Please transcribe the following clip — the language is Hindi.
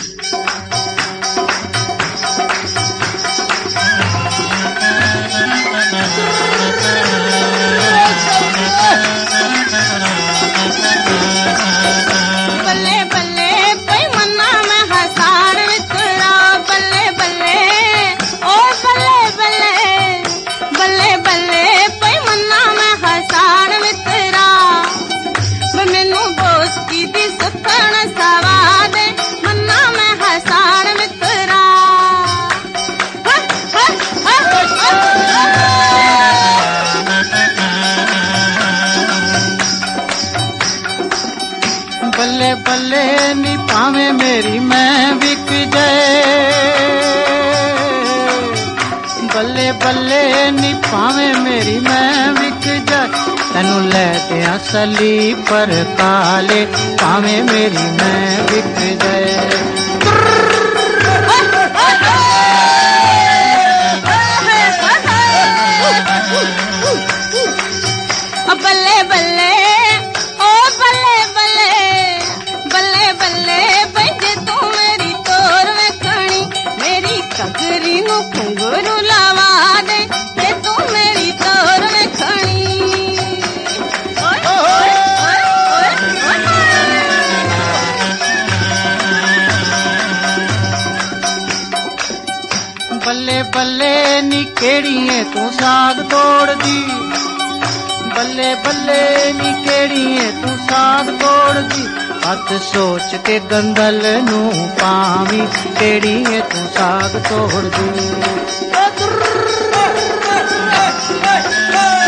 बल्ले बल्ले नी पावे मेरी मैं बिक जाए, बल्ले बल्ले नी पावे मेरी मैं बिक जाए, तेनू लै दिया सली पर काले पावे मेरी मैं बिक जाए। बल्ले बल्ले ओ बल्ले बल्ले बल्ले बल्ले बजे तू मेरी तोर वेखणी, मेरी कगरी नू घुंघरू लावा दे ते तू मेरी तोर वेखणी। बल्ले बल्ले नी केड़ी है तू साग तोड़ दी, बल्ले बल्ले नी केड़ी है तू साग तोड़ दी, हथ सोच के गंदल नू पावी केड़ी है तू साग तोड़ दी।